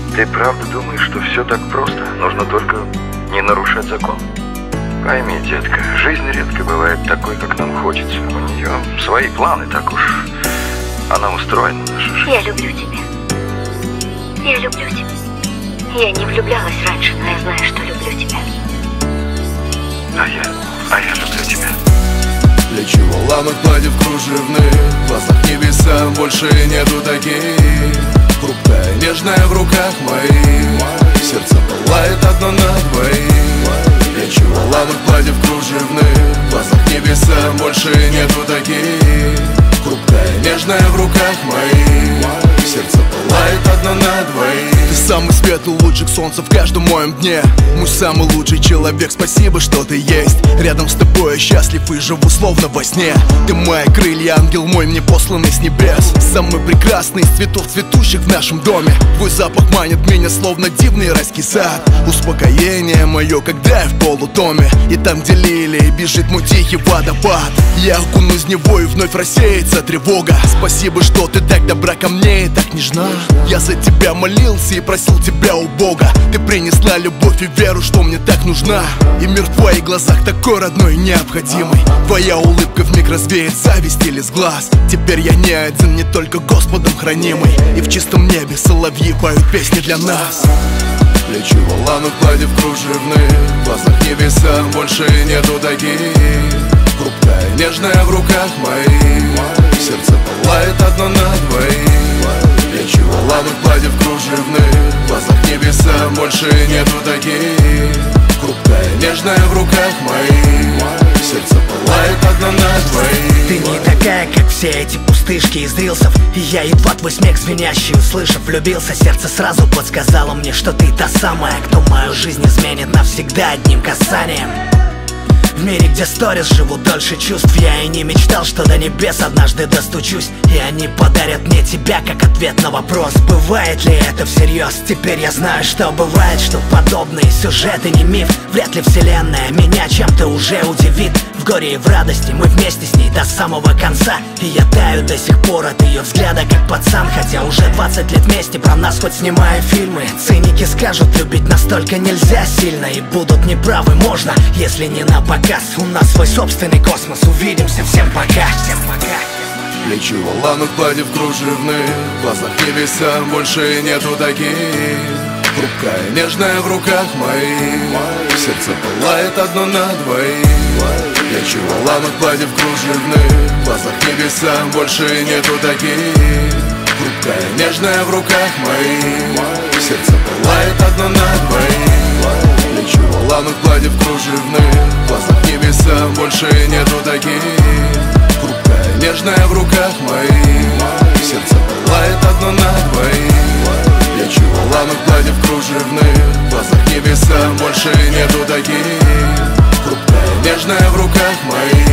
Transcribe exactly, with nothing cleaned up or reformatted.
Ты правда думаешь, что все так просто? Нужно только не нарушать закон? Пойми, детка, жизнь редко бывает такой, как нам хочется. У нее свои планы, так уж она устроена, наша жизнь. Я люблю тебя. Я люблю тебя. Я не влюблялась раньше, но я знаю, что люблю тебя. А я, а я люблю тебя. Плечи в ламах, платьев кружевных, в глазах небеса больше нету таких. Хрупкая, нежная в руках моих, сердце пылает одно на двоих. Плечи в ламах, платьев кружевных, в глазах небеса больше нету таких. Хрупкая, нежная в руках моих, сердце пылает одно на двоих. Ты самый светлый лучик солнца в каждом моем дне. Мой самый лучший человек, спасибо, что ты есть. Рядом с тобой я счастлив и живу словно во сне. Ты мои крылья, ангел мой, мне посланный с небес. Самый прекрасный из цветов, цветущих в нашем доме. Твой запах манит меня, словно дивный райский сад. Успокоение мое, когда я в полутоме. И там, где лилии, бежит мой тихий водопад. Я окунусь в него и вновь рассеется тревога. Спасибо, что ты так добра ко мне и так нежна. Я за тебя молился и просил тебя у Бога. Ты принесла любовь и веру, что мне так нужна. И мир в твоих глазах такой родной и необходимый. Твоя улыбка вмиг развеет зависть или с глаз. Теперь я не один, не только Господом хранимый. И в чистом небе соловьи поют песни для нас. Плечи в воланах, платьев кружевных, в глазах небеса больше нету таких. Хрупкая, нежная в руках моих, сердце пылает одно на двоих. Плечи в воланах, платьев кружевных, в глазах небеса больше нету таких. Хрупкая, нежная в руках моих, сердце пылает одно на двоих. Ты не такая, как все эти пустышки из рилсов. И я едва твой смех звенящий услышав, влюбился. Сердце сразу подсказало мне, что ты та самая, кто мою жизнь изменит навсегда одним касанием. В мире, где сторис живут дольше чувств, я и не мечтал, что до небес однажды достучусь. И они подарят мне тебя, как ответ на вопрос: бывает ли это всерьез? Теперь я знаю, что бывает, что подобные сюжеты не миф. Вряд ли вселенная меня чем-то уже удивит. В горе и в радости мы вместе с ней до самого конца. И я таю до сих пор от ее взгляда, как пацан. Хотя уже двадцать лет вместе, про нас хоть снимая фильмы. Циники скажут, любить настолько нельзя сильно. И будут неправы, можно, если не на показ. У нас свой собственный космос, увидимся, всем пока, всем пока. Плечи в воланах, платьев кружевных, в глазах небеса больше нету таких. Хрупкая, нежная в руках моих, сердце пылает одно на двоих. Плечи в воланах, платьев кружевных, в глазах небеса больше нету таких. Хрупкая, нежная в руках моих, сердце пылает одно на двоих. Плечи в воланах, платьев кружевных, в глазах небеса больше нету таких. Хрупкая, нежная в руках моих, сердце пылает одно на двоих. Плечи в воланах, платьев кружевных, в глазах небеса больше нету таких. Хрупкая, нежная в руках моих,